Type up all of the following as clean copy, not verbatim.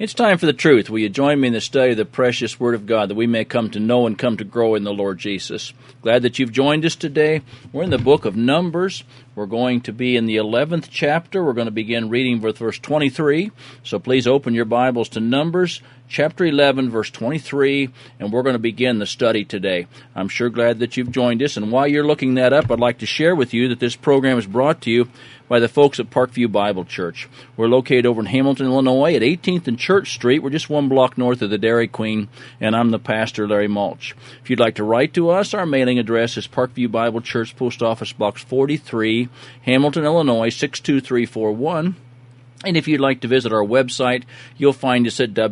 It's time for the truth. Will you join me in the study of the precious Word of God that we may come to know and come to grow in the Lord Jesus? Glad that you've joined us today. We're in the book of Numbers. We're going to be in the 11th chapter. We're going to begin reading with verse 23. So please open your Bibles to Numbers chapter 11, verse 23, and we're going to begin the study today. I'm sure glad that you've joined us, and while you're looking that up, I'd like to share with you that this program is brought to you by the folks at Parkview Bible Church. We're located over in Hamilton, Illinois at 18th and Church Street. We're just one block north of the Dairy Queen, and I'm the pastor, Larry Mulch. If you'd like to write to us, our mailing address is Parkview Bible Church, Post Office Box 43, Hamilton, Illinois 62341. And if you'd like to visit our website, you'll find us at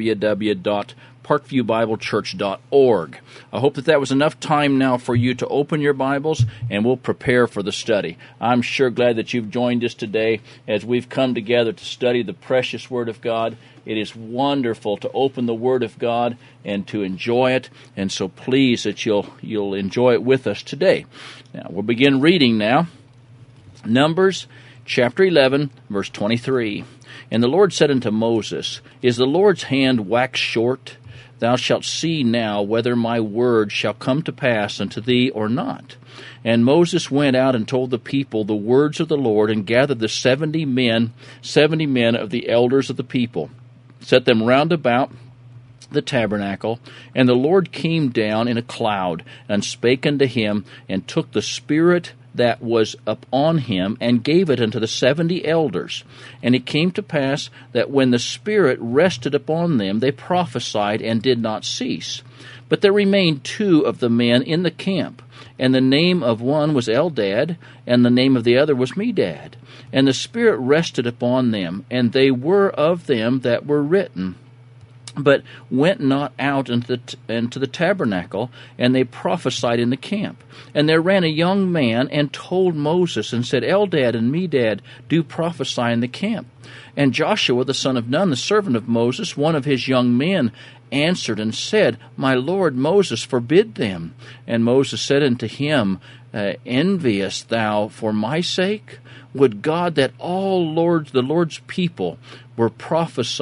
www.parkviewbiblechurch.org. I hope that was enough time now for you to open your Bibles, and we'll prepare for the study. I'm sure glad that you've joined us today as we've come together to study the precious Word of God. It is wonderful to open the Word of God and to enjoy it, and so please that you'll enjoy it with us today. Now, we'll begin reading now. Numbers Chapter 11, verse 23. And the Lord said unto Moses, Is the Lord's hand waxed short? Thou shalt see now whether my word shall come to pass unto thee or not. And Moses went out and told the people the words of the Lord, and gathered the 70 men of the elders of the people, set them round about the tabernacle. And the Lord came down in a cloud, and spake unto him, and took the Spirit that was upon him, and gave it unto the 70 elders. And it came to pass that when the Spirit rested upon them, they prophesied and did not cease. But there remained 2 of the men in the camp, and the name of one was Eldad, and the name of the other was Medad. And the Spirit rested upon them, and they were of them that were written, but went not out into the tabernacle, and they prophesied in the camp. And there ran a young man, and told Moses, and said, Eldad and Medad do prophesy in the camp. And Joshua the son of Nun, the servant of Moses, one of his young men, answered and said, My lord Moses, forbid them. And Moses said unto him, Enviest thou for my sake? Would God that all the Lord's people were prophets,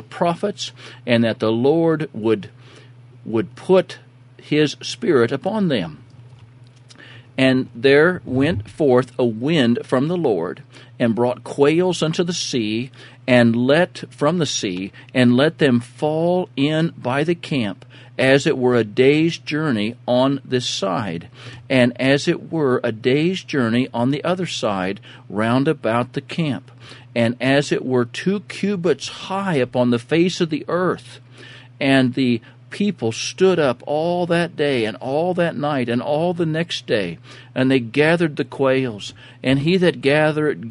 and that the Lord would put his Spirit upon them. And there went forth a wind from the Lord, and brought quails unto the sea, and let them fall in by the camp, as it were a day's journey on this side, and as it were a day's journey on the other side, round about the camp, and as it were 2 cubits high upon the face of the earth. And the people stood up all that day, and all that night, and all the next day, and they gathered the quails. And he that gathered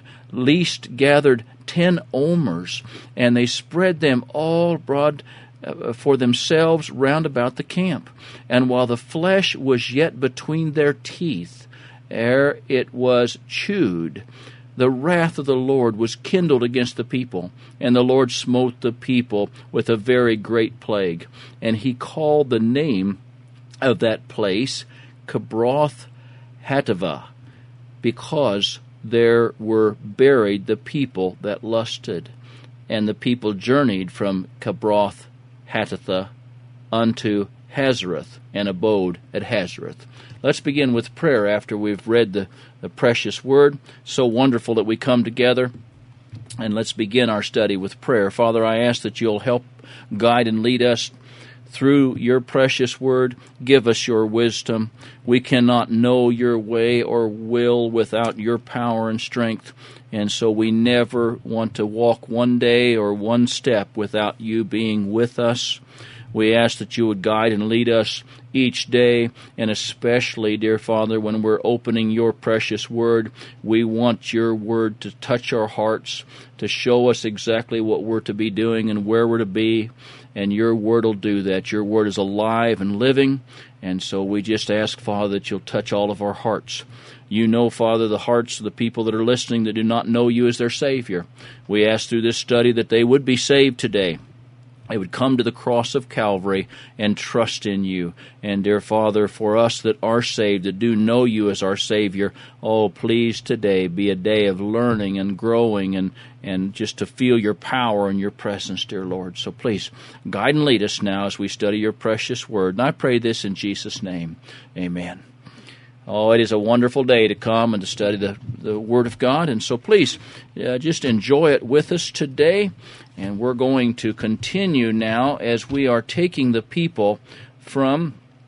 10 omers, and they spread them all broad for themselves round about the camp. And while the flesh was yet between their teeth, ere it was chewed, the wrath of the Lord was kindled against the people, and the Lord smote the people with a very great plague. And he called the name of that place Kibroth Hattaavah, because there were buried the people that lusted. And the people journeyed from Kibroth Hattaavah unto Hazareth, and abode at Hazareth. Let's begin with prayer after we've read the precious Word. So wonderful that we come together. And let's begin our study with prayer. Father, I ask that you'll help guide and lead us through your precious Word. Give us your wisdom. We cannot know your way or will without your power and strength. And so we never want to walk one day or one step without you being with us. We ask that you would guide and lead us each day, and especially, dear Father, when we're opening your precious Word, we want your Word to touch our hearts, to show us exactly what we're to be doing and where we're to be, and your Word will do that. Your Word is alive and living, and so we just ask, Father, that you'll touch all of our hearts. You know, Father, the hearts of the people that are listening that do not know you as their Savior. We ask through this study that they would be saved today. They would come to the cross of Calvary and trust in you. And, dear Father, for us that are saved, that do know you as our Savior, oh, please today be a day of learning and growing and just to feel your power and your presence, dear Lord. So please, guide and lead us now as we study your precious word. And I pray this in Jesus' name. Amen. Oh, it is a wonderful day to come and to study the Word of God. And so please, just enjoy it with us today. And we're going to continue now as we are taking the people from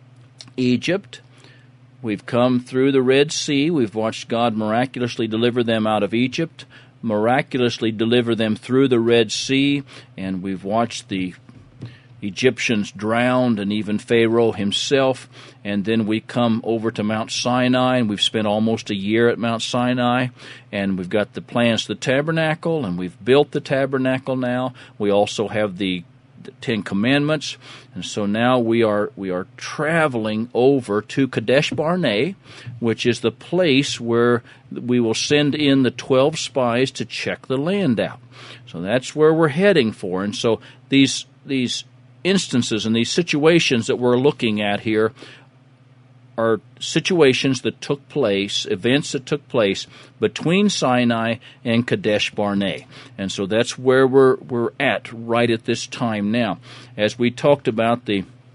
Egypt. We've come through the Red Sea. We've watched God miraculously deliver them out of Egypt, miraculously deliver them through the Red Sea, and we've watched the Egyptians drowned and even Pharaoh himself. And then we come over to Mount Sinai, and we've spent almost a year at Mount Sinai, and we've got the plans to the tabernacle, and we've built the tabernacle now. We also have the Ten Commandments, and so now we are traveling over to Kadesh Barnea, which is the place where we will send in the 12 spies to check the land out. So that's where we're heading for. And so these instances and these situations that we're looking at here are situations that took place, events that took place between Sinai and Kadesh Barnea. And so that's where we're at right at this time now. As we talked about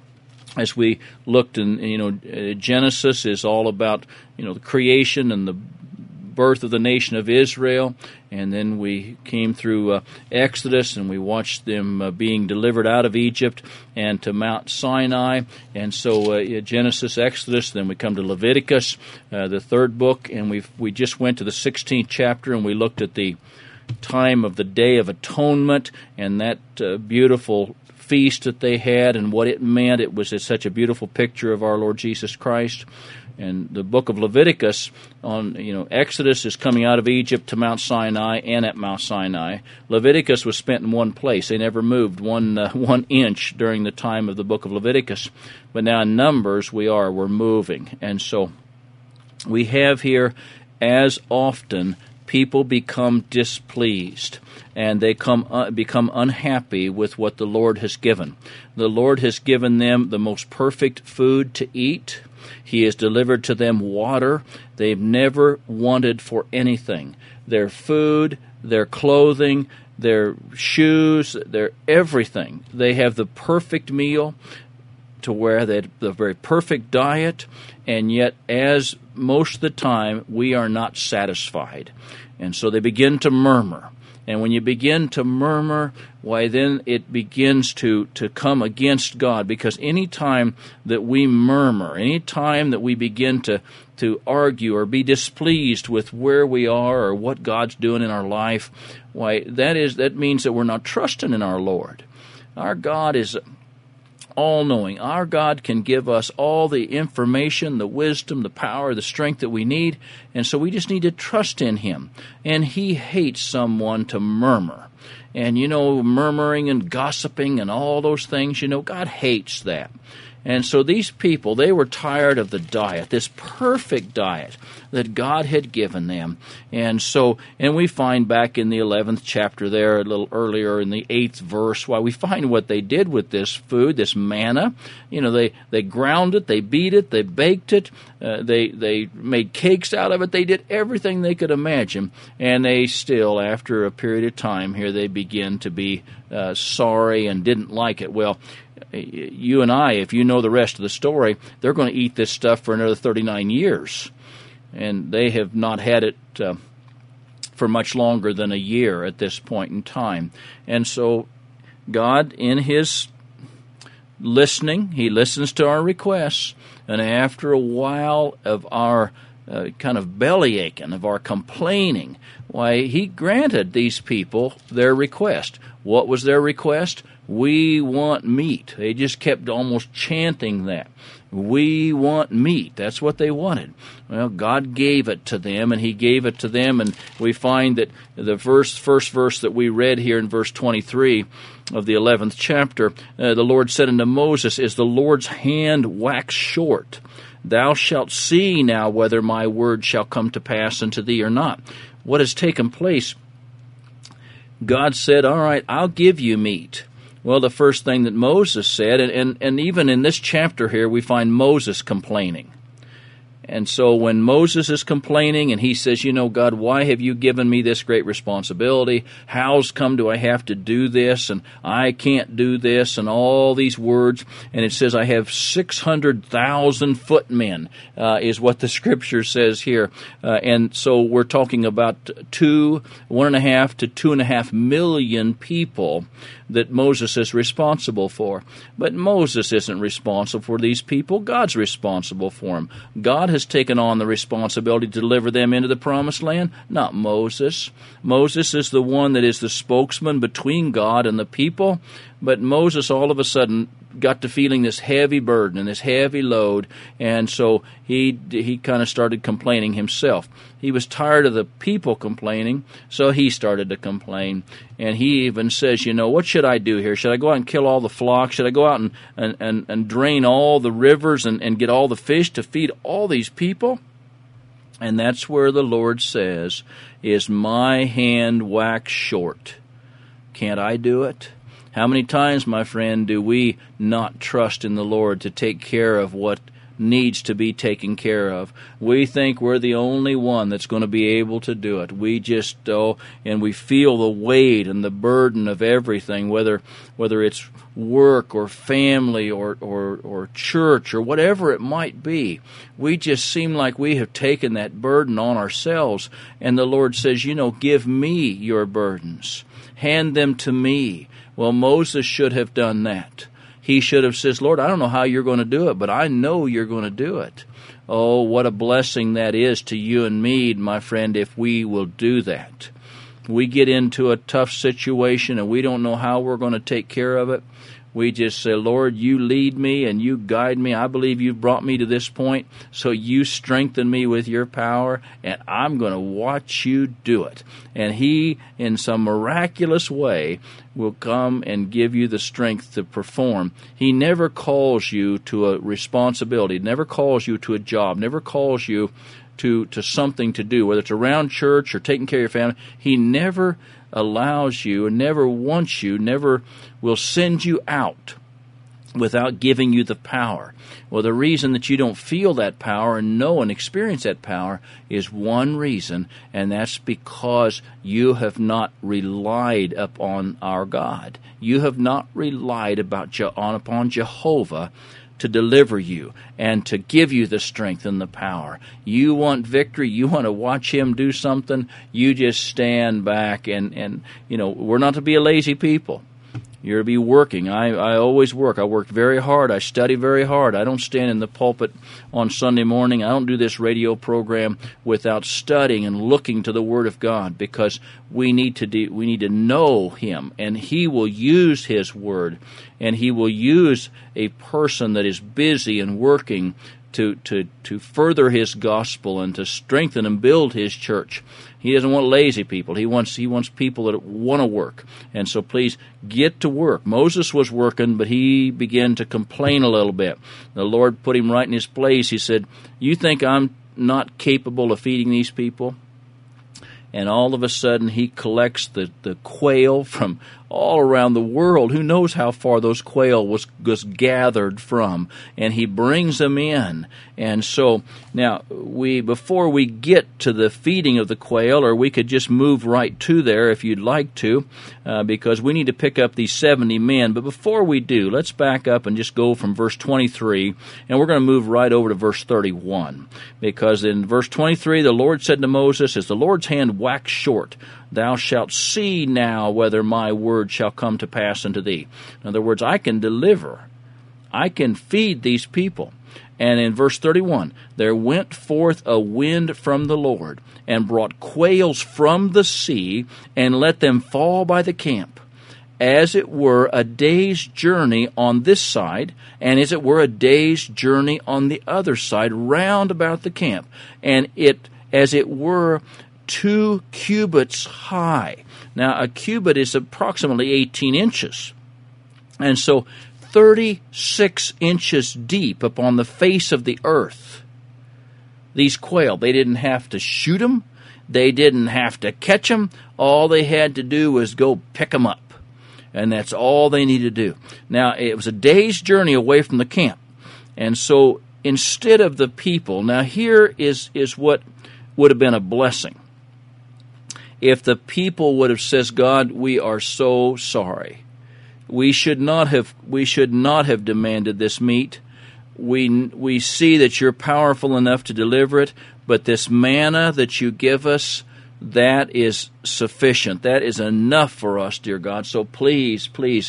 as we looked in, Genesis is all about, the creation and the birth of the nation of Israel, and then we came through Exodus, and we watched them being delivered out of Egypt and to Mount Sinai, and so Genesis, Exodus, then we come to Leviticus, the third book, and we just went to the 16th chapter, and we looked at the time of the Day of Atonement, and that beautiful feast that they had and what it meant. It was such a beautiful picture of our Lord Jesus Christ. And the book of Leviticus Exodus is coming out of Egypt to Mount Sinai and at Mount Sinai. Leviticus was spent in one place. They never moved one inch during the time of the book of Leviticus. But now in Numbers, we're moving. And so we have here, as often, people become displeased, and they become unhappy with what the Lord has given. The Lord has given them the most perfect food to eat. He has delivered to them water. They've never wanted for anything. Their food, their clothing, their shoes, their everything. They have the perfect meal to where they have the very perfect diet, and yet as most of the time we are not satisfied. And so they begin to murmur. And when you begin to murmur, why then it begins to come against God. Because any time that we murmur, any time that we begin to argue or be displeased with where we are or what God's doing in our life, why that means that we're not trusting in our Lord. Our God is all-knowing. Our God can give us all the information, the wisdom, the power, the strength that we need, and so we just need to trust in Him. And He hates someone to murmur. And, murmuring and gossiping and all those things, God hates that. And so these people, they were tired of the diet, this perfect diet that God had given them. And we find back in the 11th chapter there, a little earlier in the 8th verse, why we find what they did with this food, this manna. They ground it, they beat it, they baked it, they made cakes out of it. They did everything they could imagine. And they still, after a period of time here, they begin to be sorry and didn't like it. Well, you and I, if you know the rest of the story, they're going to eat this stuff for another 39 years. And they have not had it for much longer than a year at this point in time. And so God, in His listening, He listens to our requests. And after a while of our kind of belly aching, of our complaining, why He granted these people their request. What was their request? We want meat. They just kept almost chanting that. We want meat. That's what they wanted. Well, God gave it to them, and He gave it to them, and we find that the first verse that we read here in verse 23 of the 11th chapter, the Lord said unto Moses, Is the Lord's hand waxed short? Thou shalt see now whether my word shall come to pass unto thee or not. What has taken place? God said, all right, I'll give you meat. Well, the first thing that Moses said, and even in this chapter here, we find Moses complaining. And so when Moses is complaining and he says, God, why have you given me this great responsibility? How's come do I have to do this? And I can't do this, and all these words. And it says, I have 600,000 footmen, is what the scripture says here. And so we're talking about 1.5 to 2.5 million people that Moses is responsible for. But Moses isn't responsible for these people. God's responsible for them. God has taken on the responsibility to deliver them into the promised land, not Moses. Moses is the one that is the spokesman between God and the people, but Moses all of a sudden got to feeling this heavy burden and this heavy load, and so he kind of started complaining himself. He was tired of the people complaining, so he started to complain. And he even says, what should I do here? Should I go out and kill all the flocks? Should I go out and drain all the rivers and get all the fish to feed all these people? And that's where the Lord says, is my hand wax short? Can't I do it? How many times, my friend, do we not trust in the Lord to take care of what needs to be taken care of? We think we're the only one that's going to be able to do it. We just and we feel the weight and the burden of everything, whether it's work or family or church or whatever it might be. We just seem like we have taken that burden on ourselves. And the Lord says, give me your burdens. Hand them to me. Well, Moses should have done that. He should have said, Lord, I don't know how you're going to do it, but I know you're going to do it. Oh, what a blessing that is to you and me, my friend, if we will do that. We get into a tough situation and we don't know how we're going to take care of it. We just say, Lord, you lead me and you guide me. I believe you've brought me to this point, so you strengthen me with your power, and I'm going to watch you do it. And he, in some miraculous way, will come and give you the strength to perform. He never calls you to a responsibility, never calls you to a job, never calls you to something to do, whether it's around church or taking care of your family. He never allows you and never wants you, never will send you out without giving you the power. Well, the reason that you don't feel that power and know and experience that power is one reason, and that's because you have not relied upon our God. You have not relied upon Jehovah to deliver you and to give you the strength and the power. You want victory, you want to watch him do something, you just stand back and we're not to be a lazy people. You're to be working. I always work. I work very hard. I study very hard. I don't stand in the pulpit on Sunday morning. I don't do this radio program without studying and looking to the Word of God, because we need to know Him, and He will use His Word, and He will use a person that is busy and working to further His gospel and to strengthen and build His church. He doesn't want lazy people. He wants people that want to work. And so please get to work. Moses was working, but he began to complain a little bit. The Lord put him right in his place. He said, you think I'm not capable of feeding these people? And all of a sudden he collects the quail from all around the world. Who knows how far those quail was gathered from, and he brings them in. And so now before we get to the feeding of the quail, or we could just move right to there if you'd like to, because we need to pick up these 70 men. But before we do, let's back up and just go from verse 23, and we're going to move right over to verse 31, because in verse 23 the Lord said to Moses, as the Lord's hand waxed short, thou shalt see now whether my word shall come to pass unto thee. In other words, I can deliver. I can feed these people. And in verse 31, there went forth a wind from the Lord, and brought quails from the sea, and let them fall by the camp, as it were a day's journey on this side, and as it were a day's journey on the other side, round about the camp. And it, as it were, 2 cubits high. Now, a cubit is approximately 18 inches. And so 36 inches deep upon the face of the earth. These quail, they didn't have to shoot them. They didn't have to catch them. All they had to do was go pick them up. And that's all they needed to do. Now, it was a day's journey away from the camp. And so instead of the people, now here is what would have been a blessing. If the people would have said, God, we are so sorry. We should not have demanded this meat. We see that you're powerful enough to deliver it, but this manna that you give us, that is sufficient. That is enough for us, dear God. So please,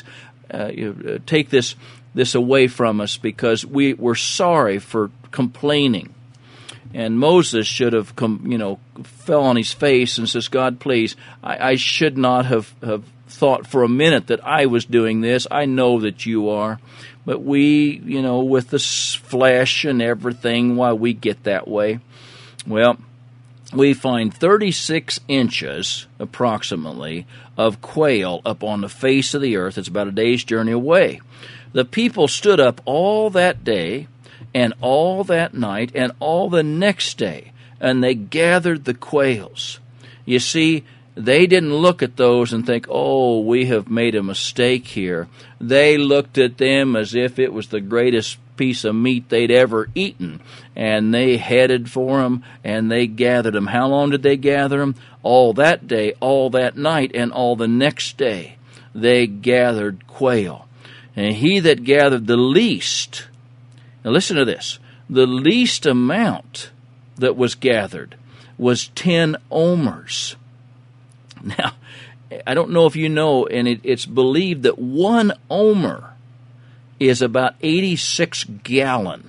take this away from us, because we're sorry for complaining. And Moses should have fell on his face and says, God, please, I should not have thought for a minute that I was doing this. I know that you are. But we, with the flesh and everything, why we get that way. Well, we find 36 inches, approximately, of quail up on the face of the earth. It's about a day's journey away. The people stood up all that day, and all that night, and all the next day, and they gathered the quails. You see, they didn't look at those and think, oh, we have made a mistake here. They looked at them as if it was the greatest piece of meat they'd ever eaten, and they headed for them, and they gathered them. How long did they gather them? All that day, all that night, and all the next day. They gathered quail. And he that gathered the least, now listen to this, the least amount that was gathered was 10 omers. Now, I don't know if you know, and it's believed that 1 omer is about 86 gallon.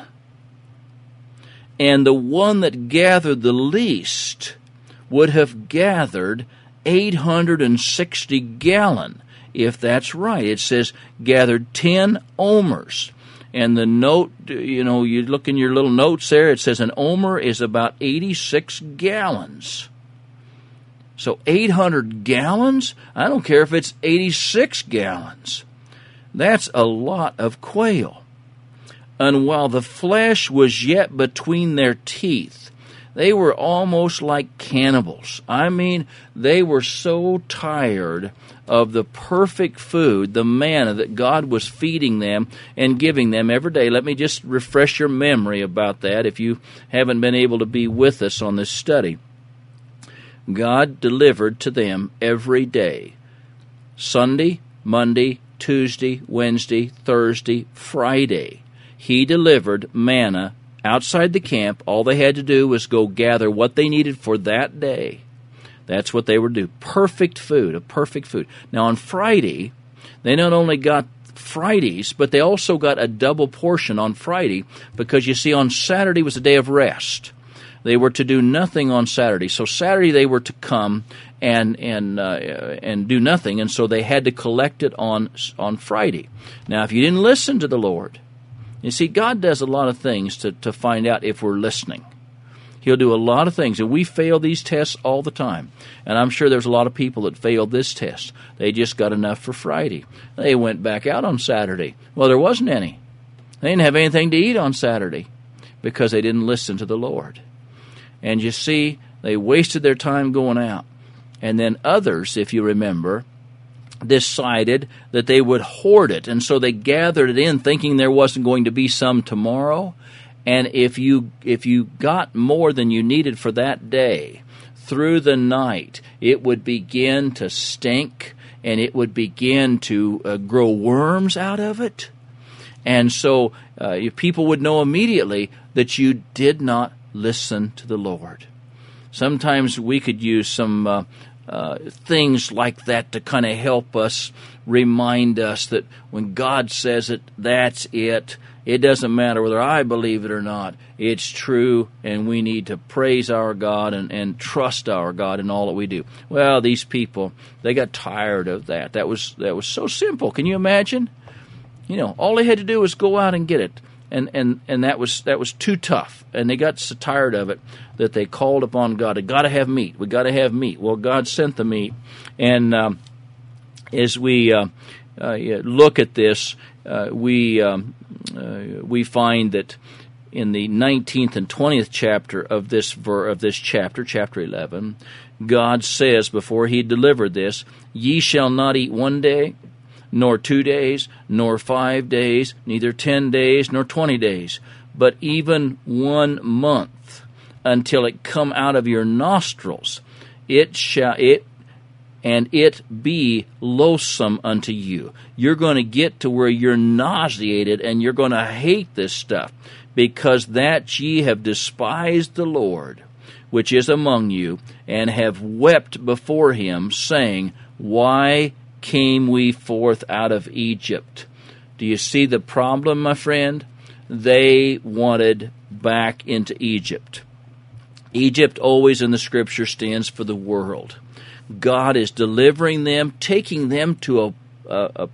And the one that gathered the least would have gathered 860 gallon, if that's right. It says gathered 10 omers. And the note, you look in your little notes there, it says an omer is about 86 gallons. So 800 gallons? I don't care if it's 86 gallons. That's a lot of quail. And while the flesh was yet between their teeth, they were almost like cannibals. I mean, they were so tired of the perfect food, the manna that God was feeding them and giving them every day. Let me just refresh your memory about that if you haven't been able to be with us on this study. God delivered to them every day. Sunday, Monday, Tuesday, Wednesday, Thursday, Friday. He delivered manna outside the camp. All they had to do was go gather what they needed for that day. That's what they would do. Perfect food, a perfect food. Now on Friday, they not only got Fridays, but they also got a double portion on Friday, because you see, on Saturday was a day of rest. They were to do nothing on Saturday. So Saturday they were to come and do nothing, and so they had to collect it on Friday. Now, if you didn't listen to the Lord, you see, God does a lot of things to find out if we're listening. He'll do a lot of things, and we fail these tests all the time. And I'm sure there's a lot of people that failed this test. They just got enough for Friday. They went back out on Saturday. Well, there wasn't any. They didn't have anything to eat on Saturday because they didn't listen to the Lord. And you see, they wasted their time going out. And then others, if you remember, decided that they would hoard it. And so they gathered it in thinking there wasn't going to be some tomorrow. And if you got more than you needed for that day, through the night, it would begin to stink, and it would begin to grow worms out of it. And so people would know immediately that you did not listen to the Lord. Sometimes we could use some things like that to kind of help us, remind us that when God says it, that's it. It doesn't matter whether I believe it or not. It's true, and we need to praise our God and trust our God in all that we do. Well, these people, they got tired of that. That was so simple. Can you imagine? All they had to do was go out and get it. And that was too tough, and they got so tired of it that they called upon God. We got to have meat. We got to have meat. Well, God sent the meat, and as we look at this, we find that in the 19th and 20th chapter of this chapter, chapter 11, God says before He delivered this, "Ye shall not eat one day, nor 2 days, nor 5 days, neither 10 days, nor 20 days, but even 1 month, until it come out of your nostrils. It be loathsome unto you. You're going to get to where you're nauseated, and you're going to hate this stuff, because that ye have despised the Lord, which is among you, and have wept before him, saying, Why came we forth out of Egypt? Do you see the problem, my friend? They wanted back into Egypt. Egypt always in the Scripture stands for the world. God is delivering them, taking them to a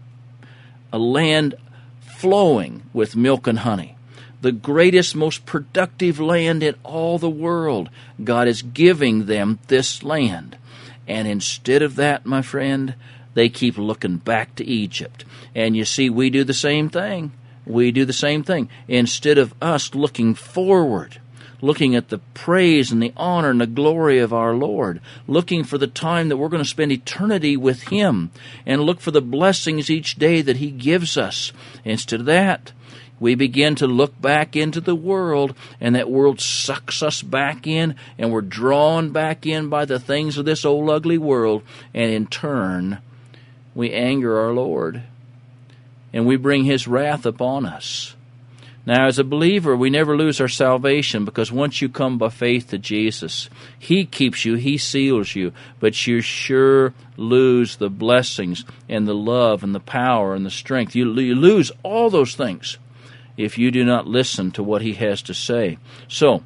land flowing with milk and honey. The greatest, most productive land in all the world. God is giving them this land. And instead of that, my friend, they keep looking back to Egypt. And you see, we do the same thing. We do the same thing. Instead of us looking forward, looking at the praise and the honor and the glory of our Lord, looking for the time that we're going to spend eternity with Him, and look for the blessings each day that He gives us. Instead of that, we begin to look back into the world, and that world sucks us back in, and we're drawn back in by the things of this old ugly world, and in turn, we anger our Lord, and we bring His wrath upon us. Now, as a believer, we never lose our salvation, because once you come by faith to Jesus, He keeps you, He seals you, but you sure lose the blessings and the love and the power and the strength. You lose all those things if you do not listen to what He has to say. So,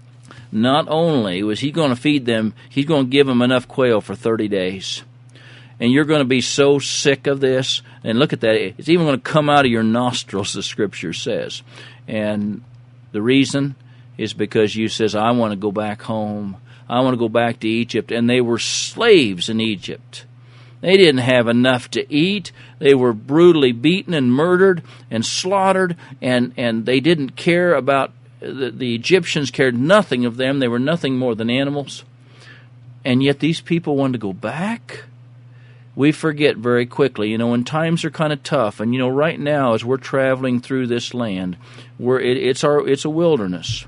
not only was He going to feed them, He's going to give them enough quail for 30 days. And you're going to be so sick of this. And look at that. It's even going to come out of your nostrils, the Scripture says. And the reason is because you says, I want to go back home. I want to go back to Egypt. And they were slaves in Egypt. They didn't have enough to eat. They were brutally beaten and murdered and slaughtered. And they didn't care about, the Egyptians cared nothing of them. They were nothing more than animals. And yet these people wanted to go back. We forget very quickly, when times are kind of tough, and right now as we're traveling through this land, it's a wilderness,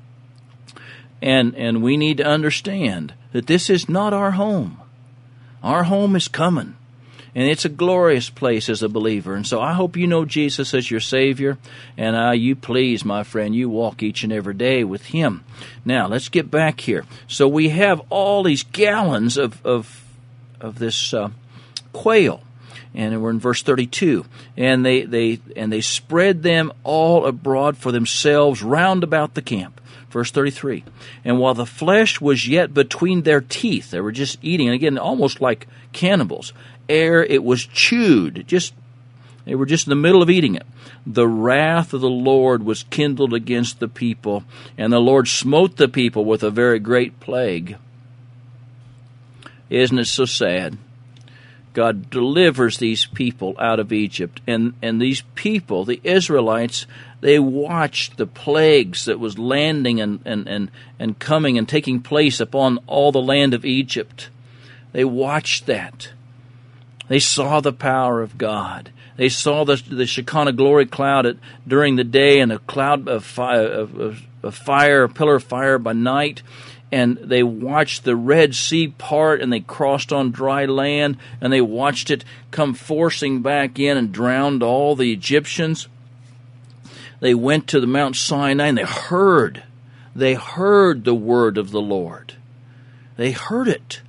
and we need to understand that this is not our home. Our home is coming, and it's a glorious place as a believer. And so I hope you know Jesus as your Savior, and you please, my friend, you walk each and every day with Him. Now let's get back here. So we have all these gallons of this quail, and we're in verse 32. And they spread them all abroad for themselves round about the camp. Verse 33. And while the flesh was yet between their teeth, they were just eating, and again, almost like cannibals, ere it was chewed, they were just in the middle of eating it, the wrath of the Lord was kindled against the people, and the Lord smote the people with a very great plague. Isn't it so sad? God delivers these people out of Egypt, and these people, the Israelites, they watched the plagues that was landing and coming and taking place upon all the land of Egypt. They watched that. They saw the power of God. They saw the Shekinah glory cloud during the day, and a cloud of fire, a pillar of fire by night. And they watched the Red Sea part, and they crossed on dry land, and they watched it come forcing back in and drowned all the Egyptians. They went to the Mount Sinai, and they heard the word of the Lord. They heard it.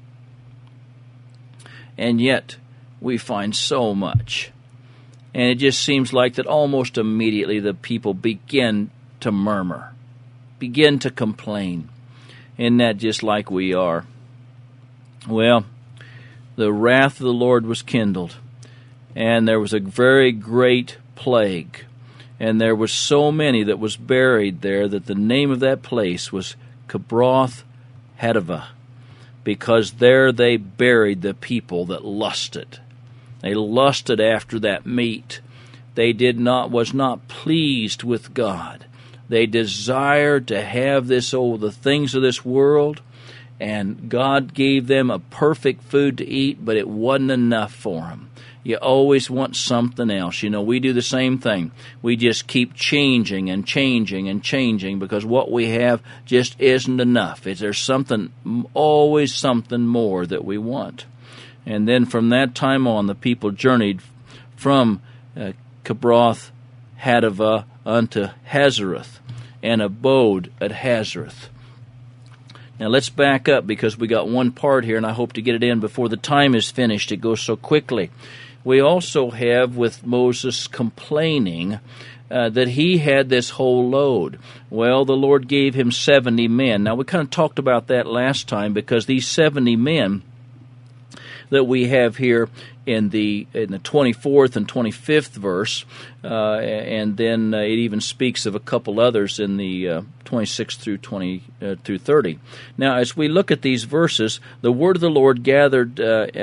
And yet, we find so much. And it just seems like that almost immediately the people begin to murmur, begin to complain. Isn't that just like we are? Well, the wrath of the Lord was kindled, and there was a very great plague, and there was so many that was buried there that the name of that place was Kibroth Hattaavah, because there they buried the people that lusted. They lusted after that meat. They was not pleased with God. They desired to have the things of this world, and God gave them a perfect food to eat, but it wasn't enough for them. You always want something else. We do the same thing. We just keep changing and changing and changing because what we have just isn't enough. There's always something more that we want. And then from that time on, the people journeyed from Kibroth Hattaavah unto Hazareth, and abode at Hazareth. Now let's back up because we got one part here, and I hope to get it in before the time is finished. It goes so quickly. We also have with Moses complaining that he had this whole load. Well, the Lord gave him 70 men. Now we kind of talked about that last time because these 70 men that we have here in the 24th and 25th verse, and then it even speaks of a couple others in the 26th through 30. Now, as we look at these verses, the word of the Lord gathered.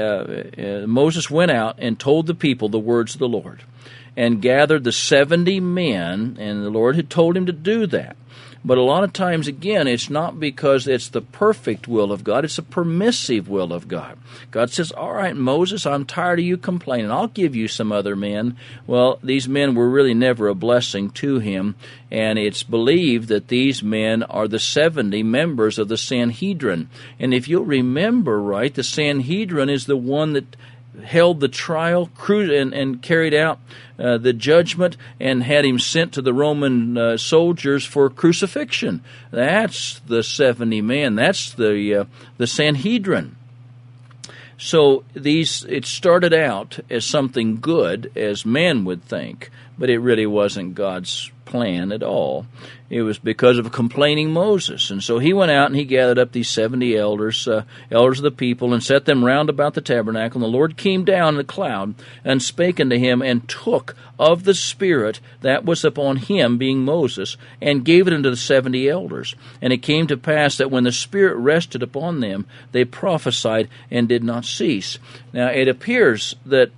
Moses went out and told the people the words of the Lord, and gathered the 70 men, and the Lord had told him to do that. But a lot of times, again, it's not because it's the perfect will of God. It's a permissive will of God. God says, all right, Moses, I'm tired of you complaining. I'll give you some other men. Well, these men were really never a blessing to him, and it's believed that these men are the 70 members of the Sanhedrin. And if you'll remember right, the Sanhedrin is the one that held the trial and carried out the judgment and had him sent to the Roman soldiers for crucifixion. That's the 70 men. That's the Sanhedrin. So it started out as something good, as man would think, but it really wasn't God's plan at all. It was because of a complaining Moses. And so he went out and he gathered up these 70 elders of the people, and set them round about the tabernacle. And the Lord came down in a cloud and spake unto him, and took of the Spirit that was upon him, being Moses, and gave it unto the 70 elders. And it came to pass that when the Spirit rested upon them, they prophesied and did not cease. Now, it appears that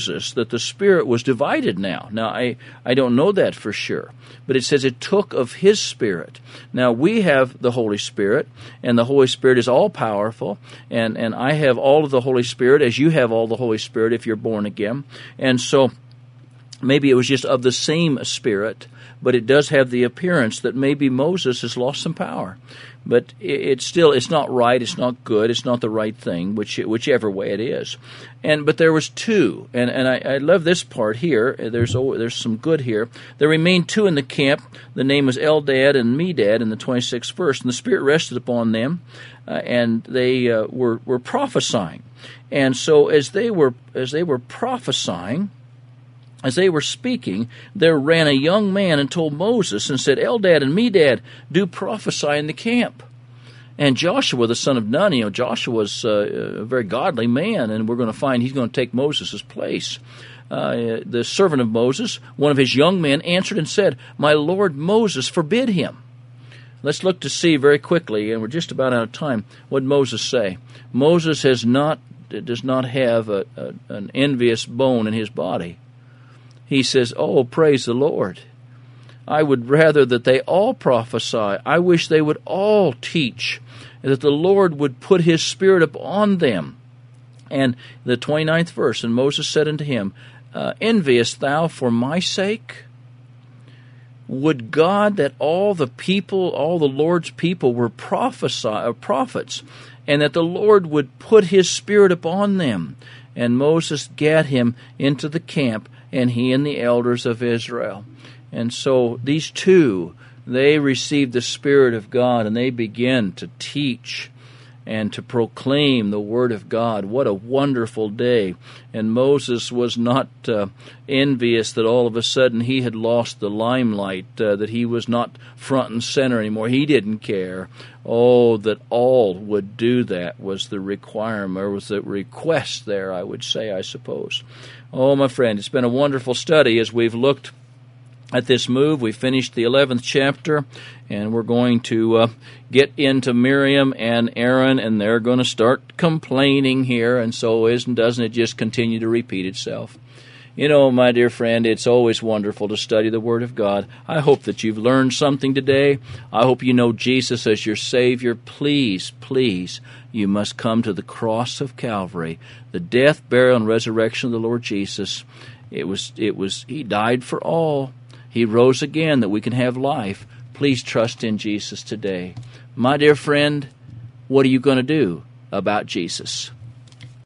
the Spirit was divided now. Now, I don't know that for sure, but it says it took of His Spirit. Now, we have the Holy Spirit, and the Holy Spirit is all-powerful, and I have all of the Holy Spirit, as you have all the Holy Spirit if you're born again. And so maybe it was just of the same Spirit, but it does have the appearance that maybe Moses has lost some power. But it's not right, it's not good, it's not the right thing, whichever way it is. But there was two, and I love this part here. There's some good here. There remained two in the camp. The name was Eldad and Medad in the 26th verse, and the Spirit rested upon them, and they were prophesying. And so as they were prophesying, as they were speaking, there ran a young man and told Moses and said, Eldad and Medad do prophesy in the camp. And Joshua, the son of Nun, Joshua was a very godly man, and we're going to find he's going to take Moses' place. The servant of Moses, one of his young men, answered and said, My lord Moses forbid him. Let's look to see very quickly, and we're just about out of time, what did Moses say? Moses does not have an envious bone in his body. He says, oh, praise the Lord. I would rather that they all prophesy. I wish they would all teach, that the Lord would put His Spirit upon them. And the 29th verse, and Moses said unto him, enviest thou for my sake? Would God that all the Lord's people were prophets, and that the Lord would put His Spirit upon them. And Moses gat him into the camp, and he and the elders of Israel. And so these two, they received the Spirit of God, and they began to teach and to proclaim the Word of God. What a wonderful day. And Moses was not envious that all of a sudden he had lost the limelight, that he was not front and center anymore. He didn't care. Oh, that all would do that was the requirement, or was the request there, I would say, I suppose. Oh, my friend, it's been a wonderful study as we've looked at this move. We finished the 11th chapter, and we're going to get into Miriam and Aaron, and they're going to start complaining here, and so doesn't it just continue to repeat itself? My dear friend, it's always wonderful to study the Word of God. I hope that you've learned something today. I hope you know Jesus as your Savior. Please, please, you must come to the cross of Calvary, the death, burial, and resurrection of the Lord Jesus. He died for all. He rose again that we can have life. Please trust in Jesus today. My dear friend, what are you going to do about Jesus?